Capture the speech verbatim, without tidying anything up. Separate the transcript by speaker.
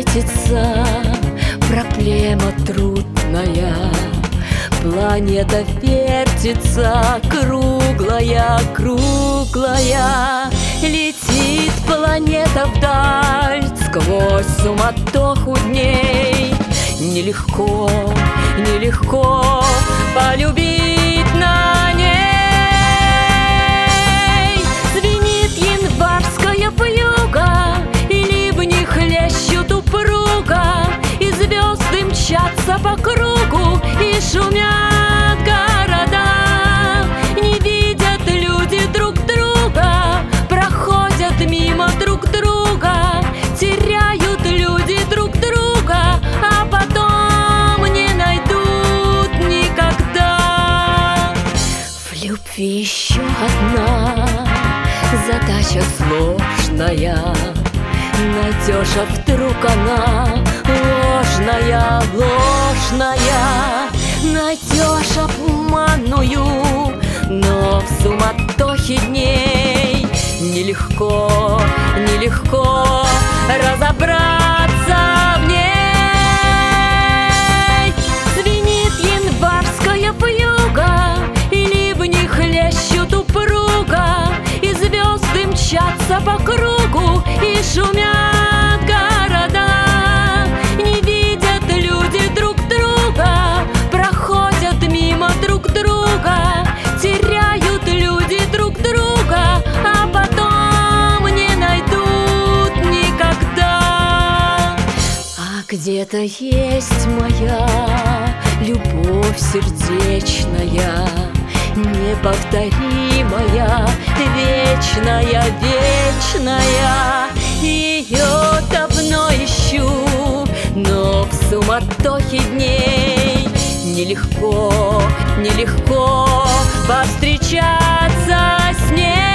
Speaker 1: вертится, проблема трудная. Планета вертится, круглая, круглая. Летит планета вдаль сквозь суматоху дней. Нелегко, нелегко полюбить на ней. Звенит январская вьюга, и ливни хлещут упруго, и звезды мчатся по кругу, и шумят города. Не видят люди друг друга, проходят мимо друг друга, теряют люди друг друга, а потом не найдут никогда. В любви еще одна задача сложная. Найдешь, а вдруг она ложная, ложная. Найдешь обманную, но в суматохе дней нелегко, нелегко разобраться в ней. Звенит январская вьюга, и ливни хлещут упруго, и звезды мчатся по кругу, и шумят города. Не видят люди друг друга, проходят мимо друг друга, теряют люди друг друга, а потом не найдут никогда. А где-то есть моя любовь сердечная, неповторимая, вечная, вечная. Ее давно ищу, но в суматохе дней нелегко, нелегко повстречаться с ней.